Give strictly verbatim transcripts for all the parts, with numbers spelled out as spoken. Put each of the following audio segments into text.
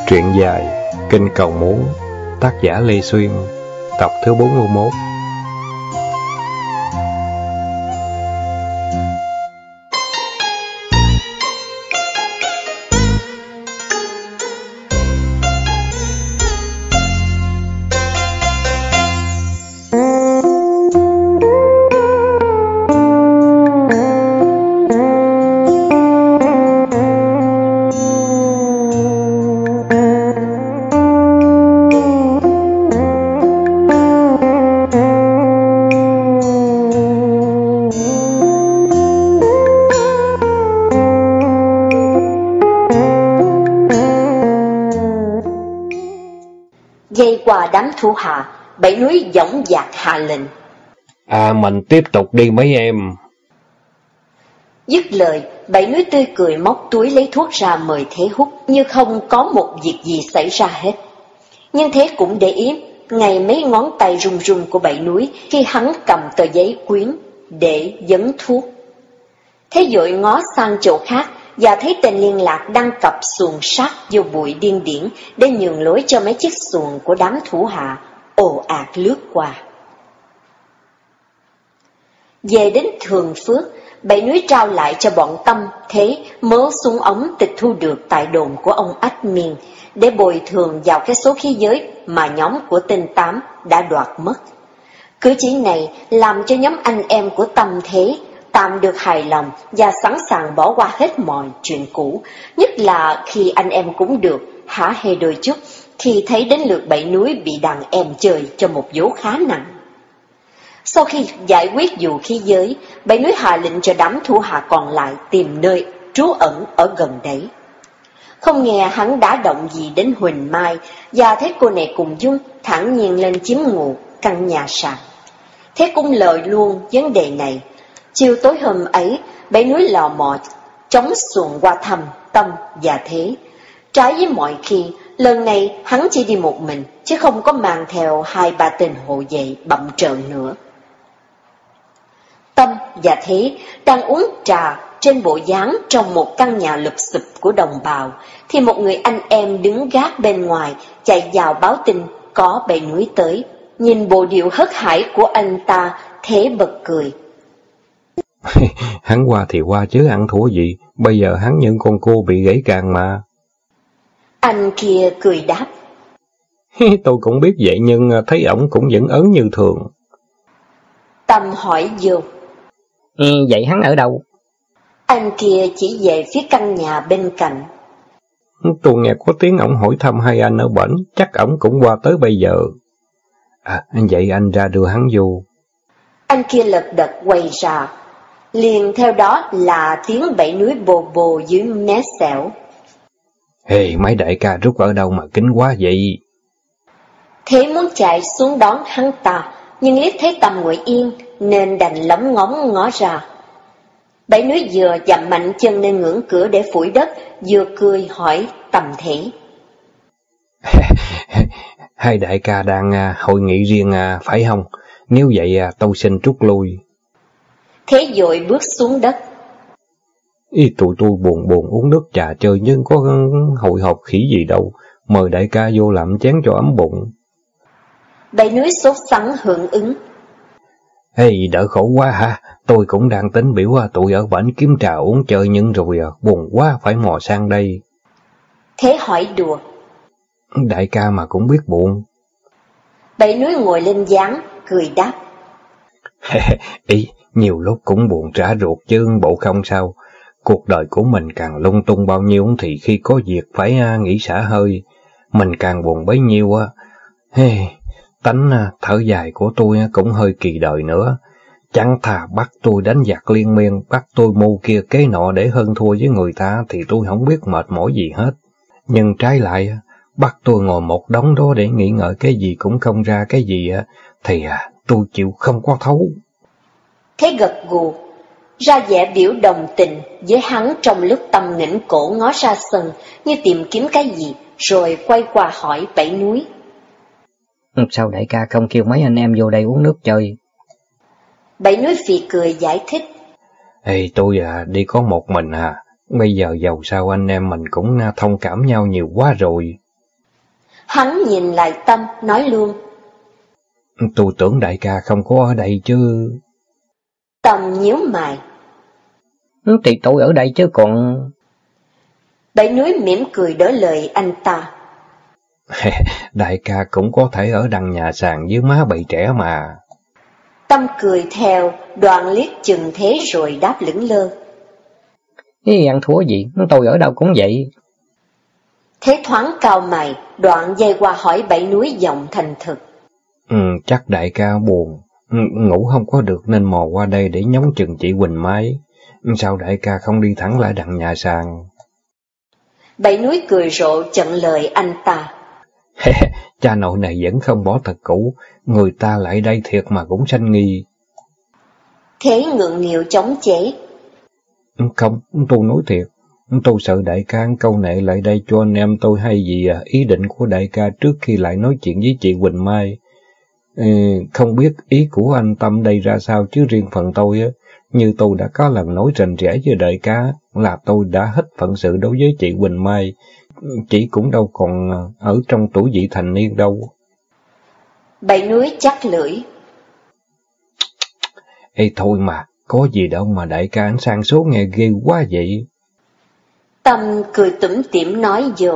Truyện dài Kinh Cầu Muốn, tác giả Lê Xuyên, tập thứ bốn mươi mốt. Dây qua đám thủ hạ, Bảy Núi dõng dạc hạ lệnh. À, mình tiếp tục đi mấy em. Dứt lời, Bảy Núi tươi cười móc túi lấy thuốc ra mời Thế hút, như không có một việc gì xảy ra hết. Nhưng Thế cũng để ý ngay mấy ngón tay run run của Bảy Núi khi hắn cầm tờ giấy quyến để dấn thuốc. Thế vội ngó sang chỗ khác và thấy tên liên lạc đang cặp xuồng sát vô bụi điên điển để nhường lối cho mấy chiếc xuồng của đám thủ hạ ồ ạt lướt qua. Về đến Thường Phước, Bảy Núi trao lại cho bọn Tâm Thế mớ súng ống tịch thu được tại đồn của ông Ách Miên để bồi thường vào cái số khí giới mà nhóm của tên Tám đã đoạt mất. Cử chỉ này làm cho nhóm anh em của Tâm Thế tạm được hài lòng và sẵn sàng bỏ qua hết mọi chuyện cũ, nhất là khi anh em cũng được hả hê đôi chút khi thấy đến lượt Bảy Núi bị đàn em chơi cho một vố khá nặng. Sau khi giải quyết vụ khí giới, Bảy Núi hạ lệnh cho đám thủ hạ còn lại tìm nơi trú ẩn ở gần đấy. Không nghe hắn đã động gì đến Huỳnh Mai, và thấy cô này cùng Dung thản nhiên lên chiếm ngụ căn nhà sàn. Thế cũng lời luôn vấn đề này. Chiều tối hôm ấy, Bảy Núi lò mò chống xuồng qua thăm Tâm và Thế. Trái với mọi khi, lần này hắn chỉ đi một mình, chứ không có mang theo hai ba tên hộ vệ bậm trợn nữa. Tâm và Thế đang uống trà trên bộ dáng trong một căn nhà lụp xụp của đồng bào, thì một người anh em đứng gác bên ngoài chạy vào báo tin có Bảy Núi tới. Nhìn bộ điệu hớt hải của anh ta, Thế bật cười. Hắn qua thì qua chứ ăn thua gì, bây giờ hắn những con cô bị gãy càng mà. Anh kia cười đáp. Tôi cũng biết vậy nhưng thấy ổng cũng vẫn ớn như thường. Tâm hỏi vô. Ừ, vậy hắn ở đâu? Anh kia chỉ về phía căn nhà bên cạnh. Tôi nghe có tiếng ổng hỏi thăm hai anh ở bển, chắc ổng cũng qua tới bây giờ. À, vậy anh ra đưa hắn vô. Anh kia lật đật quay ra, liền theo đó là tiếng Bảy Núi bồ bồ dưới mé xẻo. Hey, mấy đại ca rút ở đâu mà kín quá vậy? Thế muốn chạy xuống đón hắn ta, nhưng liếc thấy Tâm ngồi yên nên đành lóng ngóng ngó ra. Bảy Núi vừa dậm mạnh chân lên ngưỡng cửa để phủi đất, vừa cười hỏi Tâm Thế. Hai đại ca đang uh, hội nghị riêng uh, phải không? Nếu vậy uh, tôi xin trút lui. Thế vội bước xuống đất. Ý tụi tôi buồn buồn uống nước trà chơi nhưng có hội họp khỉ gì đâu. Mời đại ca vô làm chén cho ấm bụng. Bảy Núi sốt sắng hưởng ứng. Hey, đỡ khổ quá hả? Tôi cũng đang tính biểu uh, tụi ở bển kiếm trà uống chơi nhưng rồi uh, buồn quá phải mò sang đây. Thế hỏi đùa. Đại ca mà cũng biết buồn. Bảy Núi ngồi lên gián, cười đáp. Ý, nhiều lúc cũng buồn trả ruột chứ bộ không sao. Cuộc đời của mình càng lung tung bao nhiêu thì khi có việc phải uh, nghỉ xả hơi, mình càng buồn bấy nhiêu. Uh. Hey, tánh uh, thở dài của tôi uh, cũng hơi kỳ đời nữa. Chẳng thà bắt tôi đánh giặc liên miên, bắt tôi mưu kia kế nọ để hơn thua với người ta thì tôi không biết mệt mỏi gì hết. Nhưng trái lại, bắt tôi ngồi một đống đó để nghĩ ngợi cái gì cũng không ra cái gì thì à, tôi chịu không có thấu. Thế gật gù, ra vẻ biểu đồng tình với hắn trong lúc Tâm nghỉnh cổ ngó ra sân như tìm kiếm cái gì, rồi quay qua hỏi Bảy Núi. Sao đại ca không kêu mấy anh em vô đây uống nước chơi? Bảy Núi phì cười giải thích. Ê, tôi à, đi có một mình à, bây giờ giàu sao anh em mình cũng thông cảm nhau nhiều quá rồi. Hắn nhìn lại Tâm, nói luôn. Tôi tưởng đại ca không có ở đây chứ. Tâm nhíu mày. Thì tôi ở đây chứ còn... Bảy Núi mỉm cười đỡ lời anh ta. Đại ca cũng có thể ở đằng nhà sàn với má bầy trẻ mà. Tâm cười theo, Đoạn liếc chừng thế rồi đáp lững lơ. Ý, ăn thua gì, tôi ở đâu cũng vậy. Thế thoáng cau mày, Đoạn dây qua hỏi Bảy Núi giọng thành thực. Ừ, chắc đại ca buồn, ừ, ngủ không có được nên mò qua đây để nhóng chừng chị Quỳnh Mai. Sao đại ca không đi thẳng lại đằng nhà sàn? Bảy Núi cười rộ chặn lời anh ta. Cha nội này vẫn không bỏ thật cũ, người ta lại đây thiệt mà cũng sanh nghi. Thế ngượng nghịu chống chế. Không, tôi nói thiệt, tôi sợ đại ca câu nệ lại đây cho anh em tôi hay gì à, ý định của đại ca trước khi lại nói chuyện với chị Quỳnh Mai. Ừ, không biết ý của anh Tâm đây ra sao chứ riêng phần tôi á, như tôi đã có lần nói rành rẽ với đại ca là tôi đã hết phận sự đối với chị Quỳnh Mai, chị cũng đâu còn ở trong tuổi vị thành niên đâu. Bảy Núi chắc lưỡi. Ê thôi mà, có gì đâu mà đại ca anh sang số nghe ghê quá vậy. Tâm cười tủm tỉm nói vô.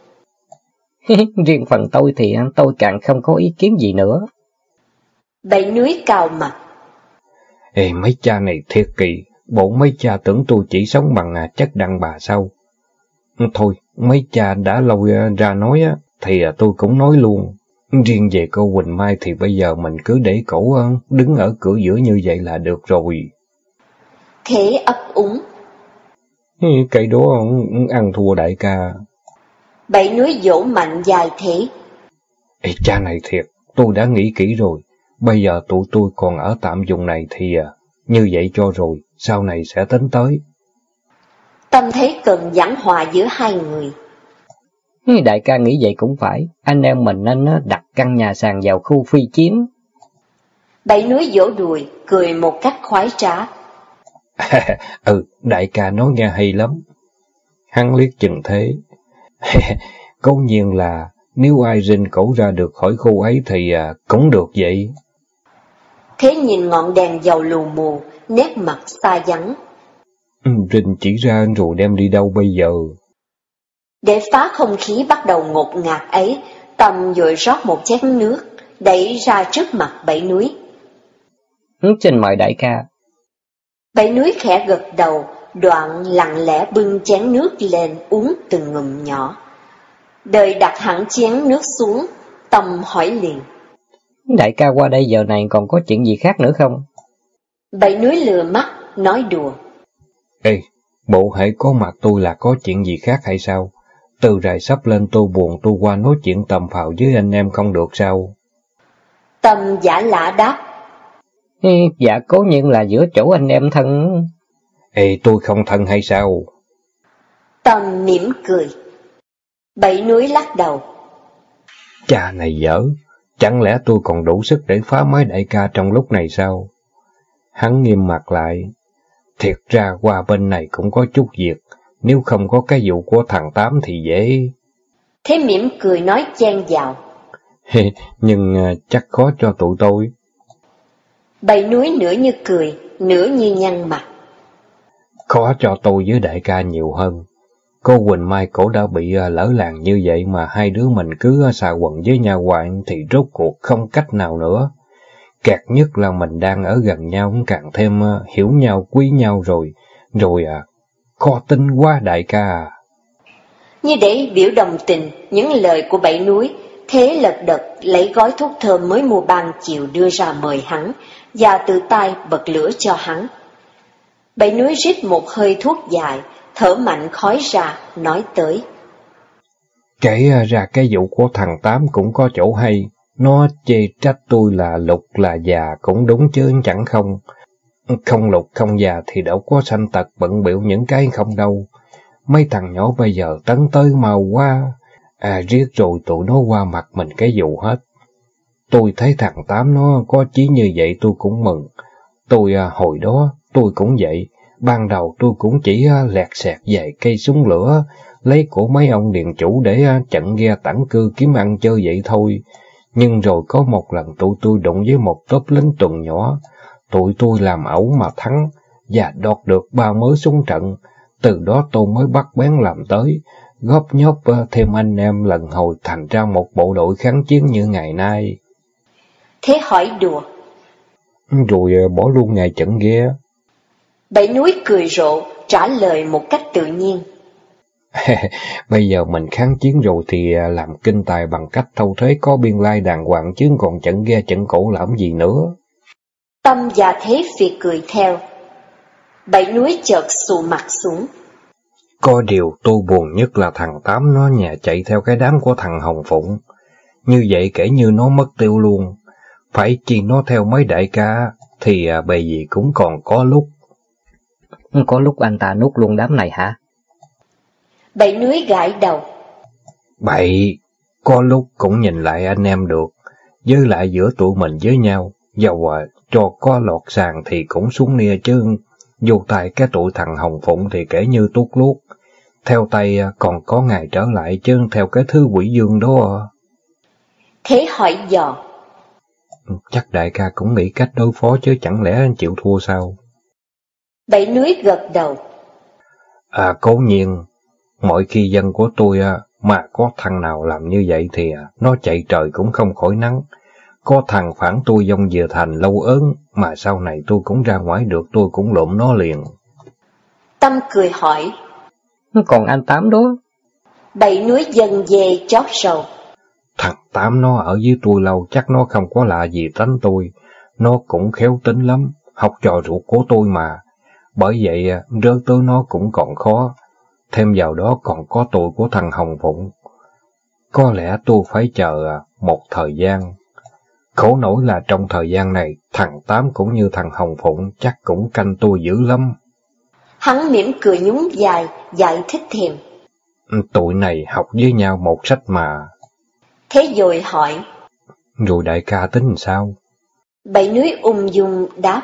Riêng phần tôi thì tôi càng không có ý kiến gì nữa. Bảy Núi cau mặt. Ê mấy cha này thiệt kỳ, bộ mấy cha tưởng tôi chỉ sống bằng chất đàn bà sao? Thôi, mấy cha đã lôi ra nói á, thì tôi cũng nói luôn. Riêng về cô Quỳnh Mai thì bây giờ mình cứ để cổ đứng ở cửa giữa như vậy là được rồi. Thế ấp úng. Cái đó ăn thua đại ca. Bảy Núi vỗ mạnh dài thế. Ê cha này thiệt, tôi đã nghĩ kỹ rồi. Bây giờ tụi tôi còn ở tạm vùng này thì như vậy cho rồi, sau này sẽ tính tới. Tâm thấy cần giảng hòa giữa hai người. Đại ca nghĩ vậy cũng phải, anh em mình nên đặt căn nhà sàn vào khu phi chiến. Bảy Núi vỗ đùi, cười một cách khoái trá. Ừ, đại ca nói nghe hay lắm. Hắn liếc chừng thế. Cố nhiên là nếu ai rinh cổ ra được khỏi khu ấy thì à, cũng được vậy. Thế nhìn ngọn đèn dầu lù mù, nét mặt xa vắng. Ừ, rinh chỉ ra rồi đem đi đâu bây giờ? Để phá không khí bắt đầu ngột ngạt ấy, Tâm vội rót một chén nước, đẩy ra trước mặt Bảy Núi. Xin mời đại ca. Bảy Núi khẽ gật đầu, Đoạn lặng lẽ bưng chén nước lên uống từng ngụm nhỏ. Đợi đặt hẳn chén nước xuống, Tâm hỏi liền. Đại ca qua đây giờ này còn có chuyện gì khác nữa không? Bảy Núi lừa mắt, nói đùa. Ê, bộ hễ có mặt tôi là có chuyện gì khác hay sao? Từ rày sắp lên tôi buồn tôi qua nói chuyện tầm phào với anh em không được sao? Tâm giả lả đáp. Ê, dạ cố nhiên là giữa chỗ anh em thân. Ê, tôi không thân hay sao? Tâm mỉm cười. Bảy Núi lắc đầu. Cha này dở, chẳng lẽ tôi còn đủ sức để phá máy đại ca trong lúc này sao? Hắn nghiêm mặt lại. Thiệt ra qua bên này cũng có chút việc, nếu không có cái vụ của thằng Tám thì dễ. Thế mỉm cười nói chen vào. Nhưng chắc khó cho tụi tôi. Bảy Núi nửa như cười, nửa như nhăn mặt. Khó cho tôi với đại ca nhiều hơn. Cô Quỳnh Mai cổ đã bị lỡ làng như vậy mà hai đứa mình cứ xà quần với nhau hoài thì rốt cuộc không cách nào nữa. Kẹt nhất là mình đang ở gần nhau càng thêm hiểu nhau quý nhau rồi. Rồi à, khó tin quá đại ca à. Như để biểu đồng tình những lời của Bảy Núi, Thế lật đật lấy gói thuốc thơm mới mua ban chiều đưa ra mời hắn, và tự tay bật lửa cho hắn. Bảy Núi rít một hơi thuốc dài, thở mạnh khói ra, nói tới. Kể ra cái vụ của thằng Tám cũng có chỗ hay, nó chê trách tôi là lục là già cũng đúng chứ chẳng không. Không lục không già thì đâu có sanh tật bận bịu những cái không đâu. Mấy thằng nhỏ bây giờ tấn tới mau quá, à riết rồi tụi nó qua mặt mình cái vụ hết. Tôi thấy thằng Tám nó có chí như vậy tôi cũng mừng. Tôi à, hồi đó tôi cũng vậy, Ban đầu tôi cũng chỉ lẹt xẹt vài cây súng lửa, lấy của mấy ông điền chủ để chặn ghe tản cư kiếm ăn chơi vậy thôi. Nhưng rồi có một lần tụi tôi đụng với một tốp lính tuần nhỏ, tụi tôi làm ẩu mà thắng, và đoạt được ba mớ súng trận. Từ đó tôi mới bắt bén làm tới, góp nhóp thêm anh em lần hồi thành ra một bộ đội kháng chiến như ngày nay. Thế hỏi đùa. Rồi bỏ luôn ngày chặn ghe. Bảy Núi cười rộ, trả lời một cách tự nhiên. Bây giờ mình kháng chiến rồi thì làm kinh tài bằng cách thâu thuế có biên lai đàng hoàng, chứ còn chặn ghe chặn cổ làm gì nữa. Tâm và Thế Việt cười theo. Bảy Núi chợt xù mặt xuống. Có điều tôi buồn nhất là thằng Tám nó nhà chạy theo cái đám của thằng Hồng Phụng. Như vậy kể như nó mất tiêu luôn. Phải chi nó theo mấy đại ca thì à, bề gì cũng còn có lúc. Có lúc anh ta nuốt luôn đám này hả? Bảy Núi gãi đầu. Bậy, có lúc cũng nhìn lại anh em được. Với lại giữa tụi mình với nhau, dầu à, cho có lọt sàn thì cũng xuống nia chứ. Vô tay cái tụi thằng Hồng Phụng thì kể như tuốt luốt. Theo tay còn có ngày trở lại chứ theo cái thứ quỷ dương đó. Thế hỏi dò. Chắc đại ca cũng nghĩ cách đối phó chứ chẳng lẽ anh chịu thua sao? Bảy Núi gật đầu. À cố nhiên, mỗi khi dân của tôi mà có thằng nào làm như vậy thì nó chạy trời cũng không khỏi nắng. Có thằng phản tôi dông về thành lâu ớn, mà sau này tôi cũng ra ngoài được tôi cũng lụm nó liền. Tâm cười hỏi. Còn anh Tám đó? Bảy Núi dần dề chót sầu. Thằng Tám nó ở với tôi lâu chắc nó không có lạ gì tánh tôi. Nó cũng khéo tính lắm, học trò ruột của tôi mà. Bởi vậy rớt tới nó cũng còn khó. Thêm vào đó còn có tội của thằng Hồng Phụng. Có lẽ tôi phải chờ một thời gian. Khổ nổi là trong thời gian này, thằng Tám cũng như thằng Hồng Phụng chắc cũng canh tôi dữ lắm. Hắn mỉm cười nhún dài, giải thích thêm. Tụi này học với nhau một sách mà. Thế rồi hỏi. Rồi đại ca tính sao? Bảy Núi ung dung đáp.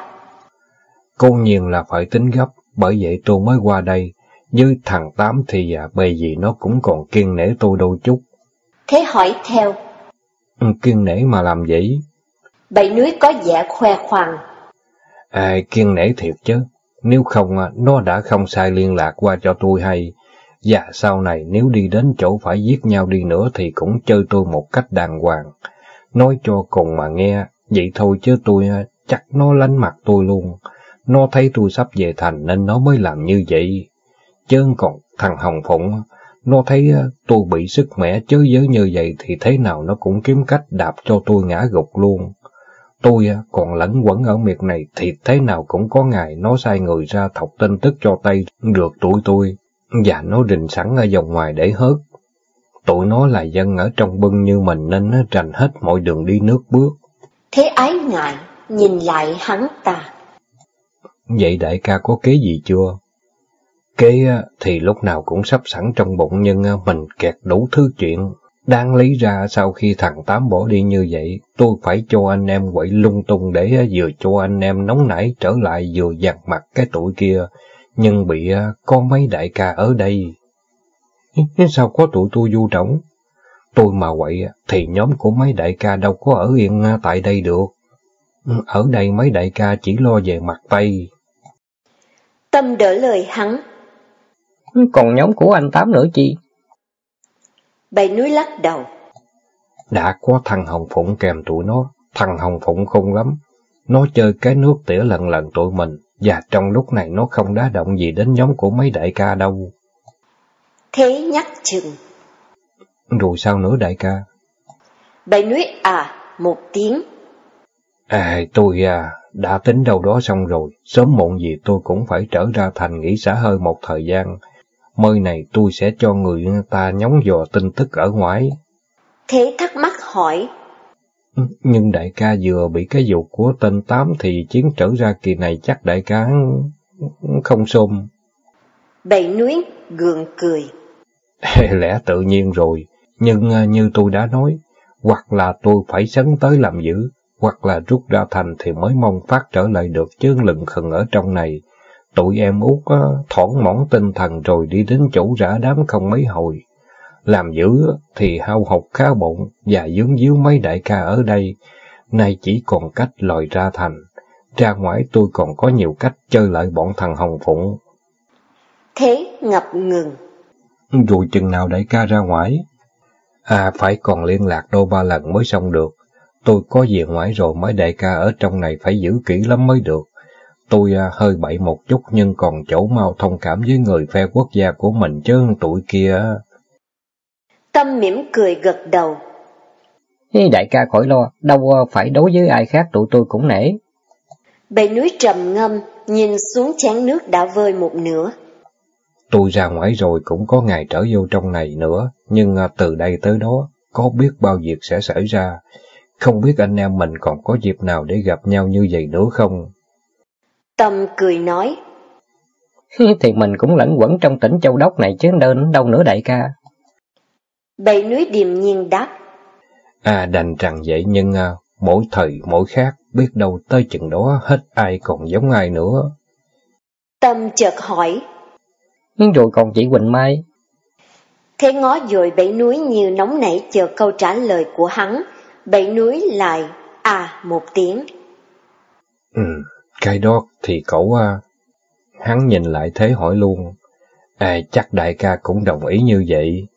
Cố nhiên là phải tính gấp, bởi vậy tôi mới qua đây. Với thằng Tám thì à, bề gì nó cũng còn kiêng nể tôi đôi chút. Thế hỏi theo. Kiêng nể mà làm vậy? Bảy Núi có vẻ khoe khoang. À, kiêng nể thiệt chứ. Nếu không, nó đã không sai liên lạc qua cho tôi hay. Và sau này nếu đi đến chỗ phải giết nhau đi nữa thì cũng chơi tôi một cách đàng hoàng. Nói cho cùng mà nghe, vậy thôi chứ tôi chắc nó lánh mặt tôi luôn. Nó thấy tôi sắp về thành nên nó mới làm như vậy. Chứ còn thằng Hồng Phụng, nó thấy tôi bị sức mẻ chớ giới như vậy thì thế nào nó cũng kiếm cách đạp cho tôi ngã gục luôn. Tôi còn lẫn quẩn ở miệt này thì thế nào cũng có ngày nó sai người ra thọc tin tức cho tay được tụi tôi, và nó rình sẵn ở vòng ngoài để hớt. Tụi nó là dân ở trong bưng như mình nên nó rành hết mọi đường đi nước bước. Thế ái ngại, nhìn lại hắn ta. Vậy đại ca có kế gì chưa? Kế thì lúc nào cũng sắp sẵn trong bụng nhưng mình kẹt đủ thứ chuyện. Đáng lý ra sau khi thằng Tám bỏ đi như vậy, tôi phải cho anh em quậy lung tung để vừa cho anh em nóng nảy trở lại vừa dằn mặt cái tụi kia, nhưng bị có mấy đại ca ở đây. Sao có tụi tôi vu trỏng? Tôi mà quậy thì nhóm của mấy đại ca đâu có ở yên tại đây được. Ở đây mấy đại ca chỉ lo về mặt Tây. Tâm đỡ lời hắn. Còn nhóm của anh Tám nữa chi? Bảy Núi lắc đầu. Đã có thằng Hồng Phụng kèm tụi nó, thằng Hồng Phụng khôn lắm. Nó chơi cái nước tỉa lần lần tụi mình, và trong lúc này nó không đá động gì đến nhóm của mấy đại ca đâu. Thế nhắc chừng. Rồi sao nữa đại ca? Bảy Núi à một tiếng. À, tôi à, đã tính đâu đó xong rồi, sớm muộn gì tôi cũng phải trở ra thành nghỉ xả hơi một thời gian. Mơi này tôi sẽ cho người ta nhóng dò tin tức ở ngoài. Thế thắc mắc hỏi. Nhưng đại ca vừa bị cái vụ của tên Tám thì chiến trở ra kỳ này chắc đại ca không xôm. Bảy Núi gượng cười. Lẽ tự nhiên rồi, nhưng như tôi đã nói, hoặc là tôi phải sấn tới làm dữ, hoặc là rút ra thành thì mới mong phát trở lại được chứ lừng khừng ở trong này. tụi em út á, thoảng mỏng tinh thần rồi đi đến chỗ rã đám không mấy hồi. Làm dữ thì hao hụt khá bụng và dướng díu mấy đại ca ở đây, nay chỉ còn cách lòi ra thành. Ra ngoài tôi còn có nhiều cách chơi lại bọn thằng Hồng Phụng. Thế ngập ngừng. Rồi chừng nào đại ca ra ngoài? À, phải còn liên lạc đôi ba lần mới xong được. Tôi có về ngoài rồi, mấy đại ca ở trong này phải giữ kỹ lắm mới được. Tôi à, hơi bậy một chút nhưng còn chỗ mau thông cảm với người phe quốc gia của mình chứ tụi kia. Tâm mỉm cười gật đầu. Đại ca khỏi lo, đâu phải đối với ai khác tụi tôi cũng nể. Bảy núi trầm ngâm, nhìn xuống chén nước đã vơi một nửa. Tôi ra ngoài rồi cũng có ngày trở vô trong này nữa, nhưng à, từ đây tới đó, có biết bao việc sẽ xảy ra. Không biết anh em mình còn có dịp nào để gặp nhau như vậy nữa không? Tâm cười nói. Thì mình cũng lẫn quẩn trong tỉnh Châu Đốc này chứ đơn đâu nữa đại ca. Bảy núi điềm nhiên đáp. À, đành rằng vậy nhưng à, mỗi thời mỗi khác, biết đâu tới chừng đó hết ai còn giống ai nữa. Tâm chợt hỏi. Rồi còn chị Quỳnh Mai? Thế ngó dội bảy núi như nóng nảy chờ câu trả lời của hắn. Bảy núi lại à một tiếng. Ừ, cái đó thì cậu à. Hắn nhìn lại thế hỏi luôn. À, chắc đại ca cũng đồng ý như vậy.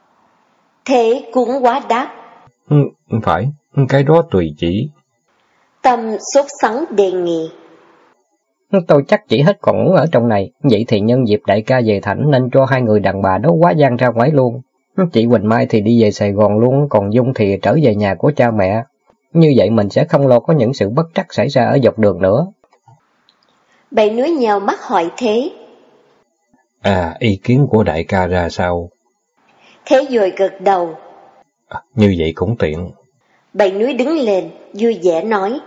Thế cũng quá đáp. Ừ, phải, cái đó tùy chỉ. Tâm sốt sắng đề nghị. Tôi chắc chỉ hết còn muốn ở trong này, vậy thì nhân dịp đại ca về thảnh nên cho hai người đàn bà đó quá gian ra ngoài luôn. Chị Quỳnh Mai thì đi về Sài Gòn luôn, còn Dung thì trở về nhà của cha mẹ. Như vậy mình sẽ không lo có những sự bất trắc xảy ra ở dọc đường nữa. Bảy núi nhào mắt hỏi Thế. À, ý kiến của đại ca ra sao? Thế rồi gật đầu. À, như vậy cũng tiện. Bảy núi đứng lên, vui vẻ nói.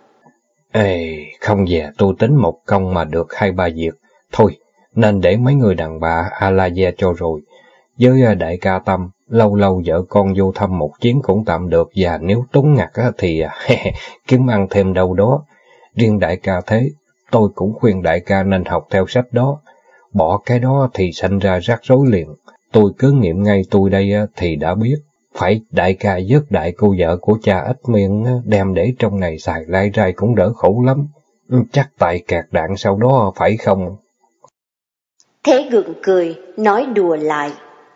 Ê, không về tôi tính một công mà được hai ba việc. Thôi, nên để mấy người đàn bà A-la-gia cho rồi. Với đại ca Tâm, lâu lâu vợ con vô thăm một chuyến cũng tạm được, và nếu túng ngặt thì kiếm ăn thêm đâu đó. Riêng đại ca Thế, tôi cũng khuyên đại ca nên học theo sách đó. Bỏ cái đó thì sanh ra rắc rối liền. Tôi cứ nghiệm ngay tôi đây thì đã biết. Phải đại ca dứt đại cô vợ của cha ít miệng đem để trong này xài lai rai cũng đỡ khổ lắm. Chắc tại kẹt đạn sau đó phải không? Thế gượng cười, nói đùa lại.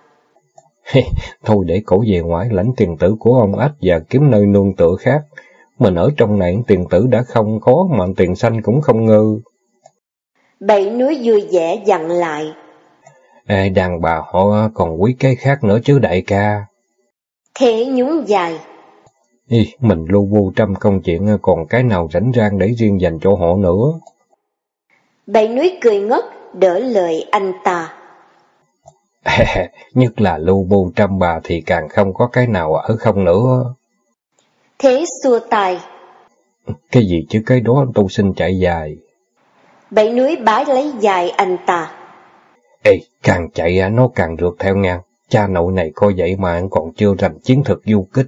Thôi để cổ về ngoài lãnh tiền tử của ông ách và kiếm nơi nương tựa khác. Mình ở trong này tiền tử đã không có mà tiền xanh cũng không ngư. Bảy núi vui vẻ dặn lại. Ê, đàn bà họ còn quý cái khác nữa chứ đại ca. Thế nhún dài. Ý, mình lu bu trăm công chuyện còn cái nào rảnh rang để riêng dành cho họ nữa. Bảy núi cười ngất, đỡ lời anh ta. Nhất là lu bu trăm bà thì càng không có cái nào ở không nữa. Thế xua tay. Cái gì chứ cái đó tôi xin chạy dài. Bảy núi bái lấy dài anh ta. Ê, càng chạy nó càng rượt theo ngang. Cha nội này coi vậy mà còn chưa rành chiến thuật du kích.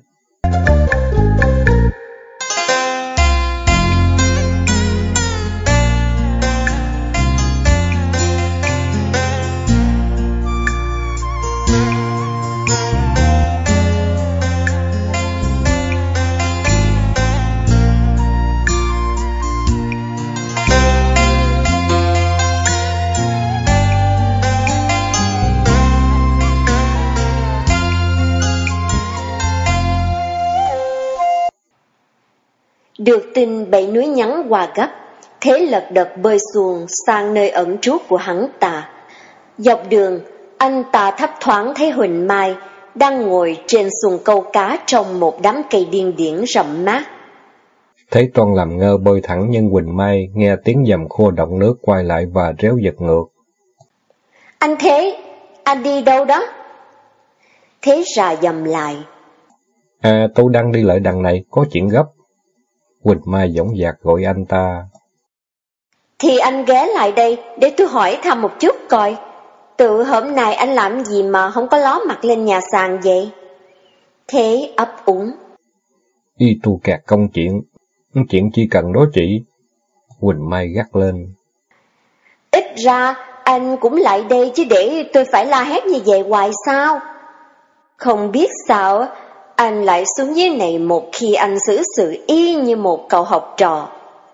Được tin bảy núi nhắn quà gấp, Thế lật đật bơi xuồng sang nơi ẩn trú của hắn ta. Dọc đường, anh ta thấp thoáng thấy Huỳnh Mai đang ngồi trên xuồng câu cá trong một đám cây điên điển rậm mát. Thế Toan làm ngơ bơi thẳng nhưng Huỳnh Mai nghe tiếng dầm khô động nước quay lại và réo giật ngược. Anh Thế, anh đi đâu đó? Thế rà dầm lại. À, tôi đang đi lại đằng này, có chuyện gấp. Huỳnh Mai dõng dạc gọi anh ta. Thì anh ghé lại đây để tôi hỏi thăm một chút coi. Tự hôm nay anh làm gì mà không có ló mặt lên nhà sàn vậy? Thế ấp úng. Y tu kẹt công chuyện. Chuyện chi cần đó chị? Huỳnh Mai gắt lên. Ít ra anh cũng lại đây chứ để tôi phải la hét như vậy hoài sao? Không biết sao anh lại xuống dưới này một khi anh xử sự y như một cậu học trò.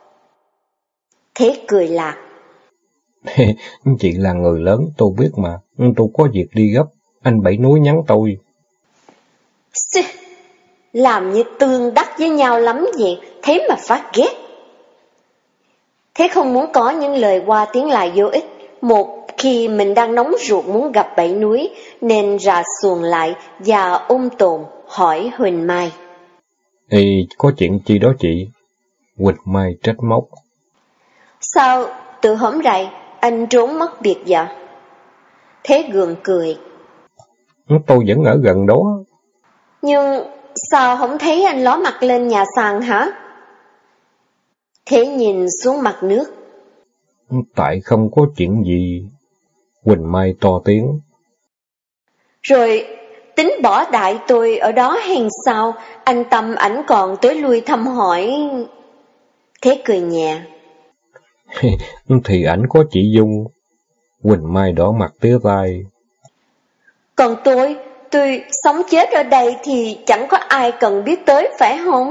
Thế cười lạc. Chị là người lớn, tôi biết mà, tôi có việc đi gấp, anh Bảy Núi nhắn tôi. Xì, làm như tương đắc với nhau lắm vậy, thế mà phát ghét. Thế không muốn có những lời qua tiếng lại vô ích, một khi mình đang nóng ruột muốn gặp Bảy Núi, nên rà xuồng lại và ôm tồn hỏi Huỳnh Mai. Ê, có chuyện chi đó chị? Huỳnh Mai trách móc. Sao từ hôm rày anh trốn mất biệt vậy? Thế gượng cười. Tôi vẫn ở gần đó. Nhưng sao không thấy anh ló mặt lên nhà sàn hả? Thế nhìn xuống mặt nước. Tại không có chuyện gì. Huỳnh Mai to tiếng. Rồi tính bỏ đại tôi ở đó hèn sao? Anh Tâm ảnh còn tới lui thăm hỏi. Thế cười nhẹ. Thì ảnh có chị Dung. Huỳnh Mai đỏ mặt tía tai. Còn tôi, tôi sống chết ở đây thì chẳng có ai cần biết tới phải không?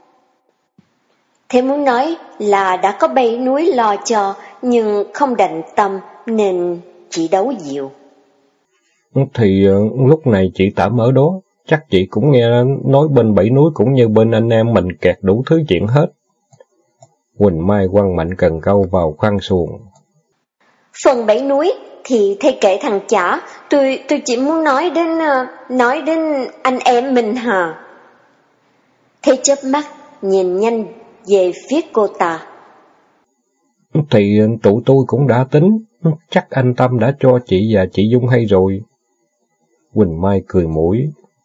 Thế muốn nói là đã có Bảy Núi lo cho, nhưng không đành tâm nên chỉ đấu dịu. Thì lúc này chị tạm ở đó, chắc chị cũng nghe nói bên Bảy Núi cũng như bên anh em mình kẹt đủ thứ chuyện hết. Huỳnh Mai quăng mạnh cần câu vào khoang xuồng. Phần Bảy Núi thì thầy kể thằng chả, tôi tôi chỉ muốn nói đến nói đến anh em mình hả? Thầy chớp mắt nhìn nhanh về phía cô ta. Thì tụi tôi cũng đã tính, chắc anh Tâm đã cho chị và chị Dung hay rồi. Huỳnh Mai cười mũi.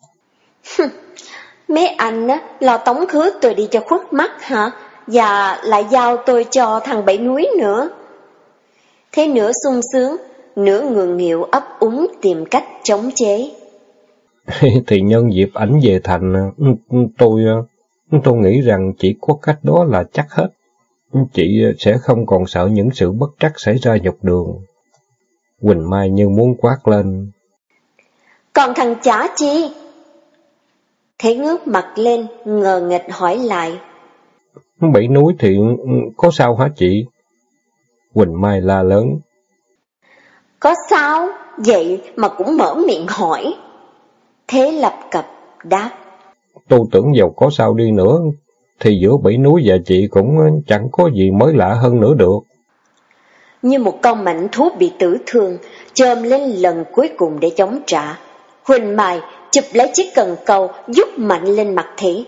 Mấy anh á, lo tống khứ tôi đi cho khuất mắt hả? Và lại giao tôi cho thằng Bảy Núi nữa. Thế nửa sung sướng, nửa ngượng nghịu ấp úng tìm cách chống chế. Thì nhân dịp ảnh về thành, tôi tôi nghĩ rằng chỉ có cách đó là chắc hết. Chị sẽ không còn sợ những sự bất trắc xảy ra dọc đường. Huỳnh Mai như muốn quát lên. Còn thằng chả chi? Thế ngước mặt lên, ngờ nghịch hỏi lại. Bảy Núi thì có sao hả chị? Huỳnh Mai la lớn. Có sao? Vậy mà cũng mở miệng hỏi. Thế lập cập đáp. Tôi tưởng dầu có sao đi nữa, thì giữa Bảy Núi và chị cũng chẳng có gì mới lạ hơn nữa được. Như một con mảnh thú bị tử thương, chồm lên lần cuối cùng để chống trả. Huỳnh Mai chụp lấy chiếc cần câu, giúp mạnh lên mặt Thế.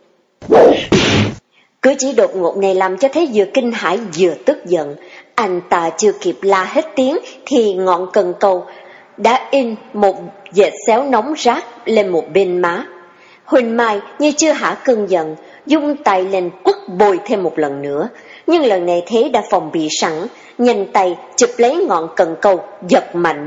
Cứ chỉ đột ngột này làm cho Thế vừa kinh hãi vừa tức giận. Anh ta chưa kịp la hết tiếng thì ngọn cần câu đã in một vệt xéo nóng rát lên một bên má. Huỳnh Mai như chưa hả cơn giận, dung tay lên quất bồi thêm một lần nữa. Nhưng lần này Thế đã phòng bị sẵn, nhanh tay chụp lấy ngọn cần câu, giật mạnh.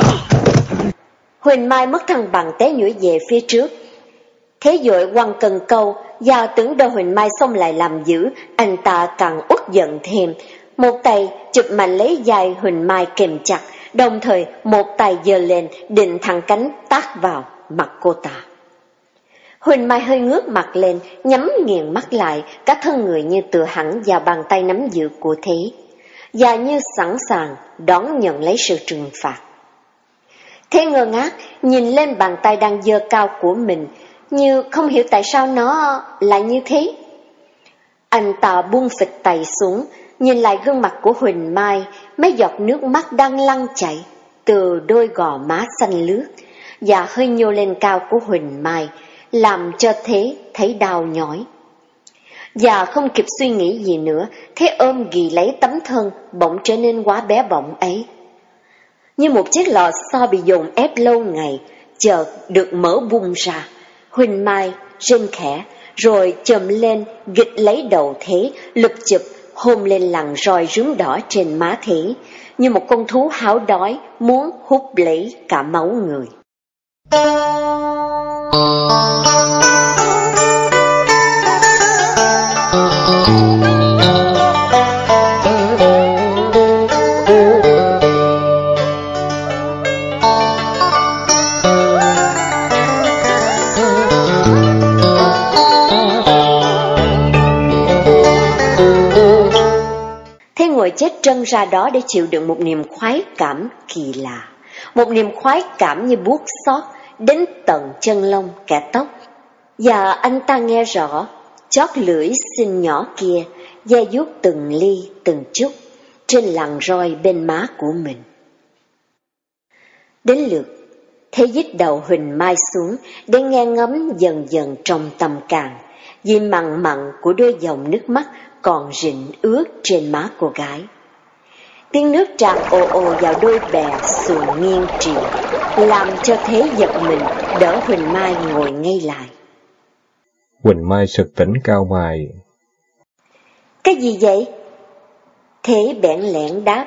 Huỳnh Mai mất thăng bằng té nhũi về phía trước. Thế vội quăng cần câu, và tưởng đâu Huỳnh Mai xông lại làm dữ, anh ta càng uất giận thêm. Một tay chụp mạnh lấy vai Huỳnh Mai kềm chặt, đồng thời một tay giơ lên định thẳng cánh tát vào mặt cô ta. Huỳnh Mai hơi ngước mặt lên, nhắm nghiền mắt lại, cả thân người như tựa hẳn vào bàn tay nắm giữ của Thế, và như sẵn sàng đón nhận lấy sự trừng phạt. Thế ngơ ngác nhìn lên bàn tay đang giơ cao của mình, như không hiểu tại sao nó lại như thế. Anh ta buông phịch tay xuống, nhìn lại gương mặt của Huỳnh Mai, mấy giọt nước mắt đang lăn chảy từ đôi gò má xanh lướt, và hơi nhô lên cao của Huỳnh Mai, làm cho Thế thấy đau nhói. Và không kịp suy nghĩ gì nữa, Thế ôm ghì lấy tấm thân bỗng trở nên quá bé bỏng ấy. Như một chiếc lò xo bị dồn ép lâu ngày, chợt được mở bung ra. Huỳnh Mai rên khẽ, rồi chồm lên gịch lấy đầu Thế, lụp chụp hôn lên lằn roi rướm đỏ trên má Thế, như một con thú háo đói muốn hút lấy cả máu người. chết trân ra đó để chịu đựng một niềm khoái cảm kỳ lạ. Một niềm khoái cảm như buốt xót đến tận chân lông cả tóc. Và anh ta nghe rõ, chót lưỡi xinh nhỏ kia da vuốt từng ly từng chút trên làn roi bên má của mình. Đến lượt Thế dít đầu Huỳnh Mai xuống để nghe ngấm dần dần trong tâm càng, vì mặn mặn của đôi dòng nước mắt còn rịn ướt trên má cô gái. Tiếng nước tràn ồ ồ vào đôi bè xuồng nghiêng triền, làm cho Thế giật mình đỡ Huỳnh Mai ngồi ngay lại. Huỳnh Mai sực tỉnh cau mày. Cái gì vậy? Thế bẽn lẽn đáp.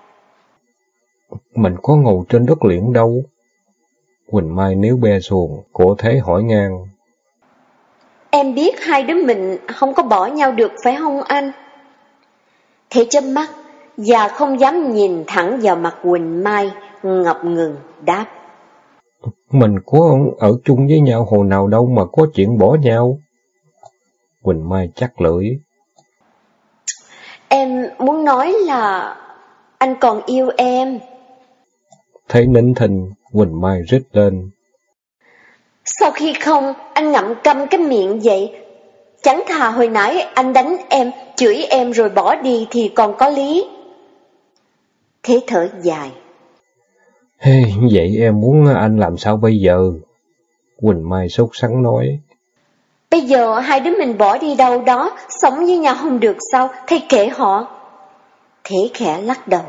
Mình có ngồi trên đất liền đâu. Huỳnh Mai níu be xuồng, của Thế hỏi ngang. Em biết hai đứa mình không có bỏ nhau được phải không anh? Thế chớp mắt và không dám nhìn thẳng vào mặt Huỳnh Mai, ngập ngừng đáp. Mình có ở chung với nhau hồi nào đâu mà có chuyện bỏ nhau. Huỳnh Mai chắc lưỡi. Em muốn nói là anh còn yêu em. Thế nín thinh, Huỳnh Mai rít lên. Sau khi không, anh ngậm câm cái miệng vậy. Chẳng thà hồi nãy anh đánh em, chửi em rồi bỏ đi thì còn có lý. Thế thở dài. Hey, vậy em muốn anh làm sao bây giờ? Huỳnh Mai sốt sắng nói. Bây giờ hai đứa mình bỏ đi đâu đó, sống với nhau không được sao, thay kệ họ. Thế khẽ lắc đầu.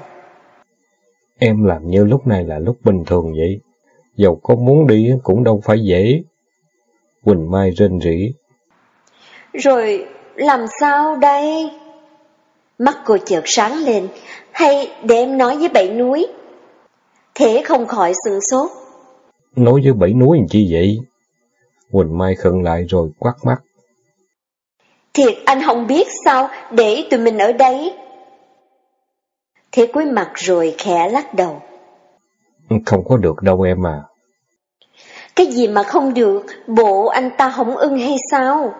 Em làm như lúc này là lúc bình thường vậy. Dầu có muốn đi cũng đâu phải dễ. Huỳnh Mai rên rỉ. Rồi làm sao đây? Mắt cô chợt sáng lên. Hay để em nói với Bảy Núi? Thế không khỏi sửng sốt. Nói với Bảy Núi làm chi vậy? Huỳnh Mai khựng lại rồi quát mắt. Thiệt anh không biết sao, để tụi mình ở đây. Thế cúi mặt rồi khẽ lắc đầu. Không có được đâu em à. Cái gì mà không được, bộ anh ta không ưng hay sao?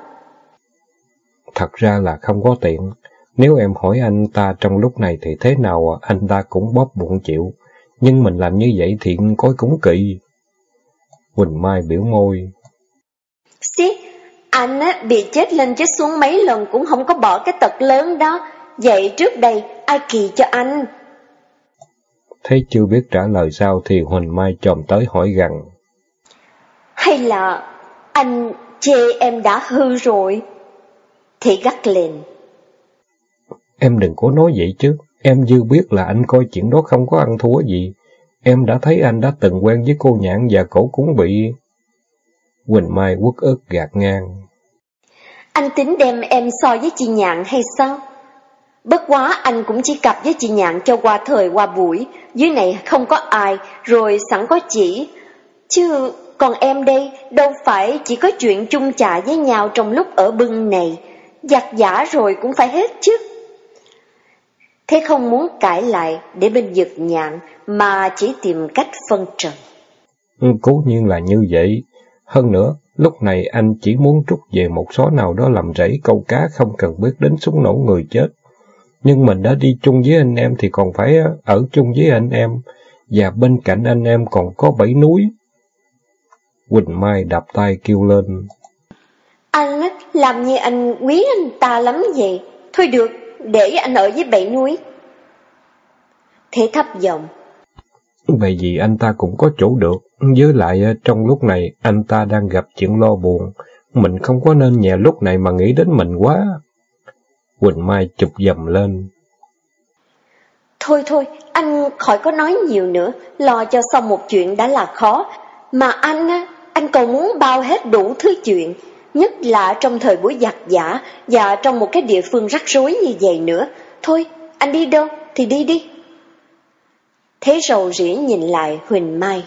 Thật ra là không có tiện. Nếu em hỏi anh ta trong lúc này thì thế nào anh ta cũng bóp bụng chịu. Nhưng mình làm như vậy thì coi cũng kỳ. Huỳnh Mai biểu môi. Xí, anh á, bị chết lên chết xuống mấy lần cũng không có bỏ cái tật lớn đó. Vậy trước đây ai kỳ cho anh? Thế chưa biết trả lời sao thì Huỳnh Mai chồm tới hỏi gằn. Hay là anh chê em đã hư rồi? Thì gắt lên. Em đừng có nói vậy chứ. Em dư biết là anh coi chuyện đó không có ăn thua gì. Em đã thấy anh đã từng quen với cô Nhạn và cổ cũng bị... Huỳnh Mai uất ức gạt ngang. Anh tính đem em so với chị Nhạn hay sao? Bất quá anh cũng chỉ cặp với chị Nhạn cho qua thời qua buổi. Dưới này không có ai, rồi sẵn có chị. Chứ còn em đây đâu phải chỉ có chuyện chung chạ với nhau trong lúc ở bưng này. Giặt giả rồi cũng phải hết chứ. Thế không muốn cãi lại để bên giật Nhạn mà chỉ tìm cách phân trần. Ừ, cố nhiên là như vậy. Hơn nữa, lúc này anh chỉ muốn trút về một xó nào đó làm rẫy câu cá không cần biết đến súng nổ người chết. Nhưng mình đã đi chung với anh em thì còn phải ở chung với anh em, và bên cạnh anh em còn có Bảy Núi. Huỳnh Mai đạp tay kêu lên. Anh làm như anh quý anh ta lắm vậy. Thôi được, để anh ở với Bảy Núi. Thế thấp giọng. Vậy vì anh ta cũng có chỗ được, với lại trong lúc này anh ta đang gặp chuyện lo buồn, mình không có nên nhẹ lúc này mà nghĩ đến mình quá. Huỳnh Mai chụp dầm lên. Thôi thôi, anh khỏi có nói nhiều nữa, lo cho xong một chuyện đã là khó. Mà anh á, anh còn muốn bao hết đủ thứ chuyện, nhất là trong thời buổi giặt giả và trong một cái địa phương rắc rối như vậy nữa. Thôi, anh đi đâu thì đi đi. Thế rầu rĩ nhìn lại Huỳnh Mai.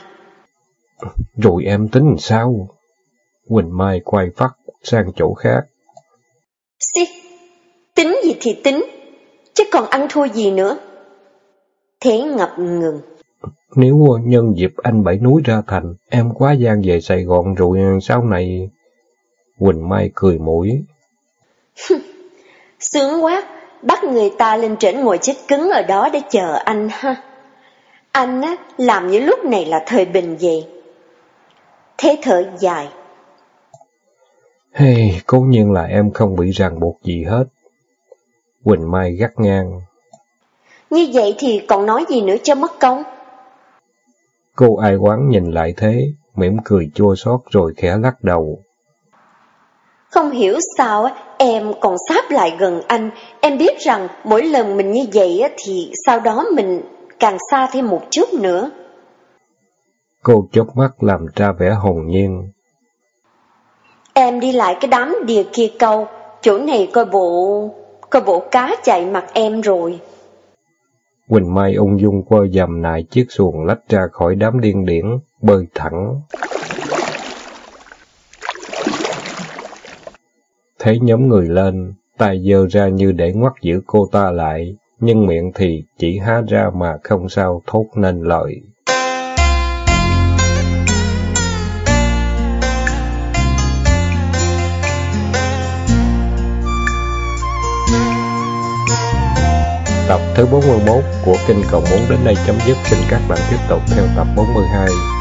Rồi em tính sao? Huỳnh Mai quay phát sang chỗ khác. Xí, tính gì thì tính, chứ còn ăn thua gì nữa. Thế ngập ngừng. Nếu nhân dịp anh Bảy Núi ra thành, em quá gian về Sài Gòn rồi sau này... Huỳnh Mai cười mũi. Sướng quá, bắt người ta lên trển ngồi chết cứng ở đó để chờ anh ha. Anh á, làm như lúc này là thời bình vậy. Thế thở dài. Hey, cố nhiên là em không bị ràng buộc gì hết. Quỳnh Mai gắt ngang. Như vậy thì còn nói gì nữa cho mất công? Cô ai oán nhìn lại thế, mỉm cười chua xót rồi khẽ lắc đầu. Không hiểu sao em còn sáp lại gần anh. Em biết rằng mỗi lần mình như vậy thì sau đó mình càng xa thêm một chút nữa. Cô chớp mắt làm ra vẻ hồn nhiên. Em đi lại cái đám đìa kia câu, chỗ này coi bộ, coi bộ cá chạy mặt em rồi. Quỳnh Mai ung dung quơ dầm nại chiếc xuồng lách ra khỏi đám điên điển, bơi thẳng. Thấy nhóm người lên, tay giơ ra như để ngoắt giữ cô ta lại, nhưng miệng thì chỉ há ra mà không sao thốt nên lời. Tập thứ bốn mươi mốt của Kinh Cầu Muốn đến đây chấm dứt. Xin các bạn tiếp tục theo tập bốn mươi hai.